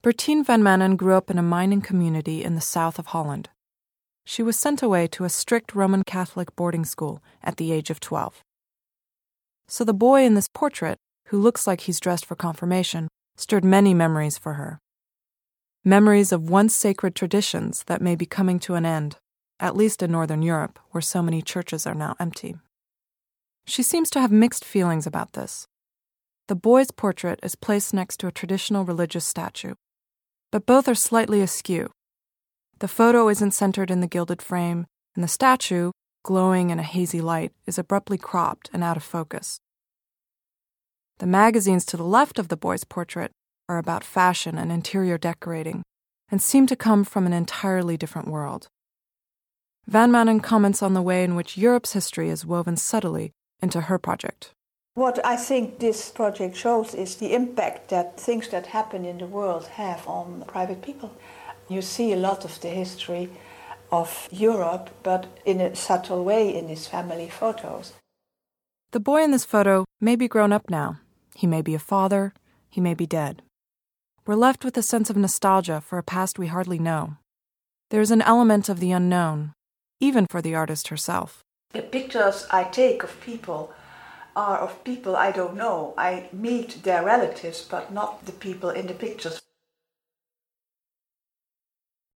Bertine van Manen grew up in a mining community in the south of Holland. She was sent away to a strict Roman Catholic boarding school at the age of 12. So the boy in this portrait, who looks like he's dressed for confirmation, stirred many memories for her. Memories of once sacred traditions that may be coming to an end, at least in Northern Europe, where so many churches are now empty. She seems to have mixed feelings about this. The boy's portrait is placed next to a traditional religious statue, but both are slightly askew. The photo isn't centered in the gilded frame, and the statue, glowing in a hazy light, is abruptly cropped and out of focus. The magazines to the left of the boy's portrait are about fashion and interior decorating, and seem to come from an entirely different world. Van Manen comments on the way in which Europe's history is woven subtly into her project. What I think this project shows is the impact that things that happen in the world have on private people. You see a lot of the history of Europe, but in a subtle way in these family photos. The boy in this photo may be grown up now. He may be a father. He may be dead. We're left with a sense of nostalgia for a past we hardly know. There's an element of the unknown, even for the artist herself. The pictures I take of people are of people I don't know. I meet their relatives, but not the people in the pictures.